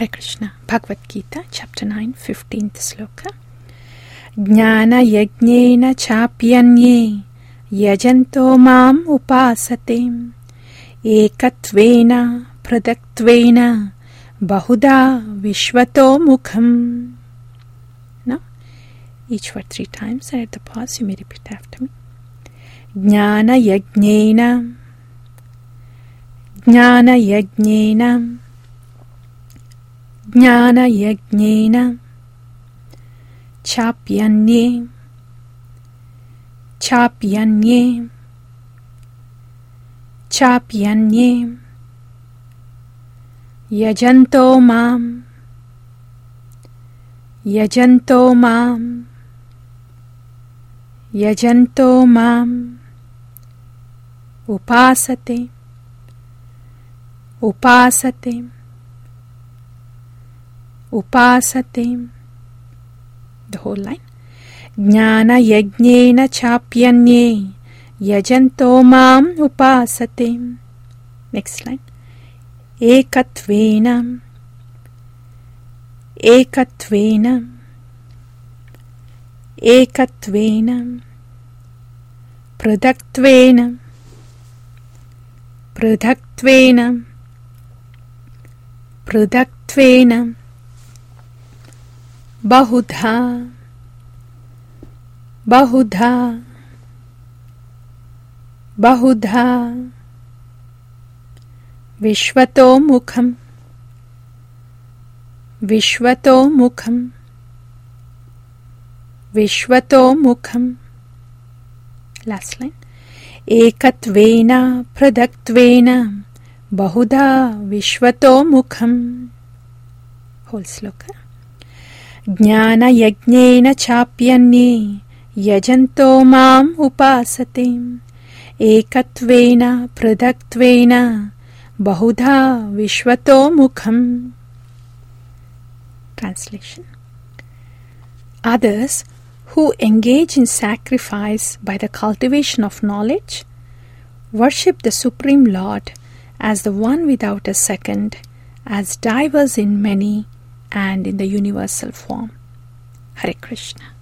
Hare Krishna. Bhagavad Gita, chapter 9, 15th sloka. Jnana yajnena chapyanye yajanto mam upasate ekatvena pradaktvena bahuda vishvato mukham. Now, each word 3 times, and at the pause you may repeat after me. Jnana yajnena, Jnana yajnena, Jnana yajnena, chapyanye, chapyanye, chapyanye, yajanto mam, yajanto mam, yajanto mam, upasate, upasate, upasate. The whole line. Jnana yajnena chapyanye yajanto mam upasate. Next line. Ekatvena, ekatvena, ekatvena, pradaktvena, pradaktvena, pradaktvena, bahudha, bahudha, bahudha, vishvato mukham, vishvato mukham, vishvato mukham. Last line. Ekatvena pradaktvena bahudha vishvato mukham. Whole sloka. Jnana yajnena chapyanye yajanto mam upasate ekatvena pradaktvena bahudha vishvato mukham. Translation. Others who engage in sacrifice by the cultivation of knowledge worship the Supreme Lord as the one without a second, as diverse in many and in the universal form. Hare Krishna.